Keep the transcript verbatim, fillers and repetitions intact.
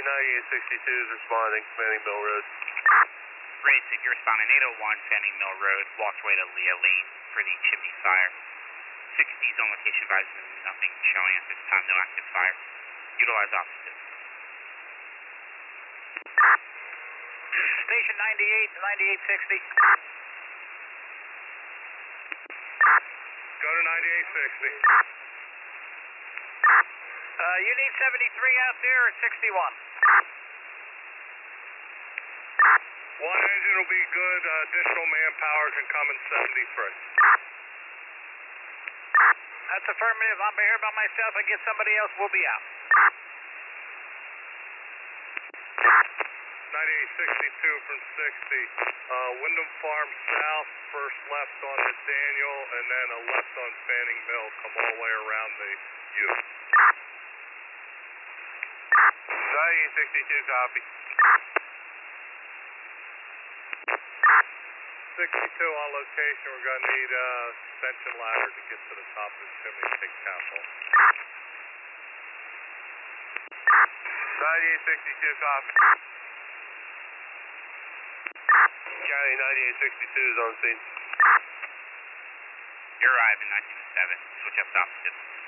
ninety-eight sixty-two is responding, Fanning Mill Road. Race, if you're responding, eight oh one Fanning Mill Road, walkway to Leah Lane for the chimney fire. sixties on location, advisement, nothing showing at this time, no active fire. Utilize opposite. Station ninety-eight to ninety-eight sixty. Go to ninety-eight sixty. Uh, you need seventy-three out there at sixty-one. One engine will be good. Uh, additional manpower can come in seventy-three. That's affirmative. I'm here by myself. I get somebody else. We'll be out. ninety-eight sixty-two from sixty. Uh, Wyndham Farm South, first left on the Daniel, and then a left on Fanning Mill. Come all the way around the U. ninety-eight sixty-two, copy. sixty-two on location. We're going to need a uh, extension ladder to get to the top of the chimney and take cap off. ninety-eight sixty-two, copy. County ninety-eight sixty-two is on scene. You're arriving, nineteen seven. Switch up to opposite.